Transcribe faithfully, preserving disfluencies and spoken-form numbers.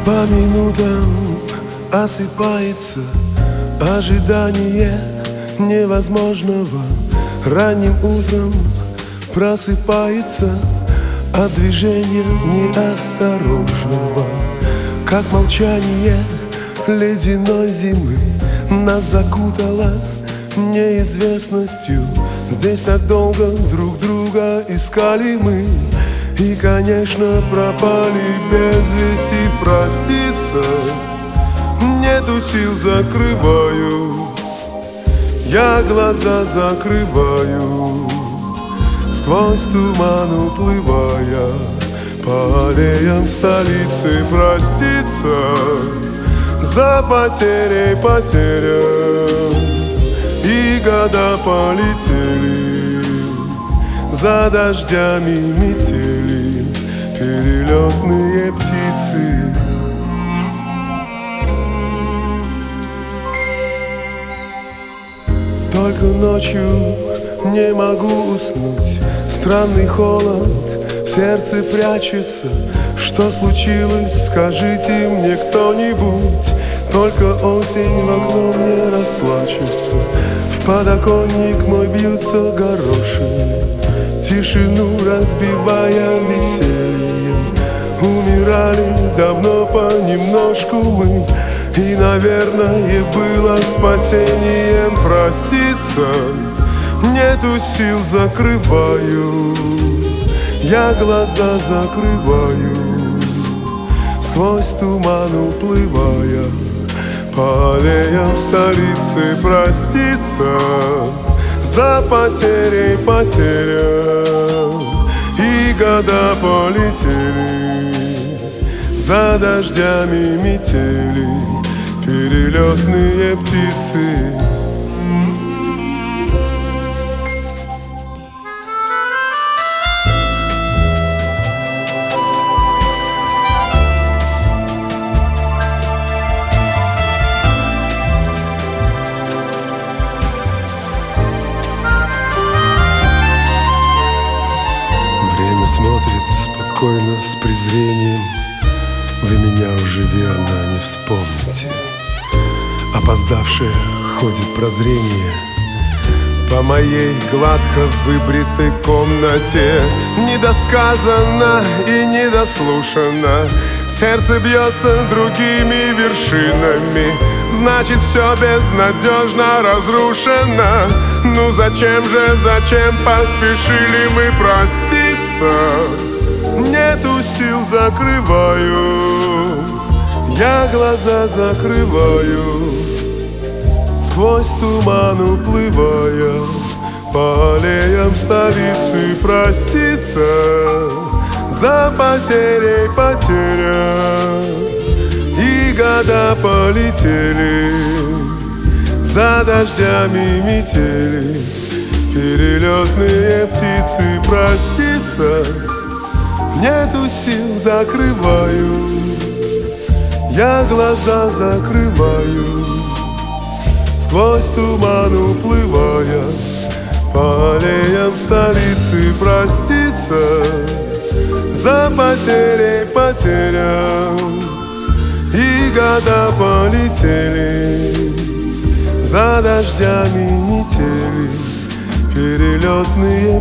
По минутам осыпается ожидание невозможного. Ранним утром просыпается от движения неосторожного. Как молчание ледяной зимы нас закутало неизвестностью. Здесь так долго друг друга искали мы, и, конечно, пропали без вести. Проститься нету сил, закрываю, я глаза закрываю, сквозь туман уплывая по аллеям столицы. Проститься за потерей потерям, и года полетели за дождями метели перелетные птицы. Только ночью не могу уснуть, странный холод в сердце прячется. Что случилось, скажите мне кто-нибудь. Только осень в окно мне расплачется. В подоконник мой бьются горошины, тишину разбивая весельем. Умирали давно понемножку мы, и, наверное, было спасением. Проститься нету сил, закрываю, я глаза закрываю, сквозь туман уплывая по аллеям столицы. Проститься за потерей потерям, и года полетели за дождями метели перелетные птицы. Время смотрит спокойно, с презрением. Вы меня уже верно не вспомните. Опоздавшее ходит прозрение по моей гладко выбритой комнате. Недосказанно и недослушано, сердце бьется другими вершинами. Значит, все безнадежно разрушено. Ну зачем же, зачем поспешили мы? Проститься нету сил, закрываю, я глаза закрываю, сквозь туман уплывая по аллеям столицы. Проститься за потерей потерям, и года полетели за дождями метели перелетные птицы. Проститься нету сил, закрываю, я глаза закрываю, сквозь туман уплывая по аллеям столицы. Проститься за потерей потерям, и года полетели за дождями метели перелетные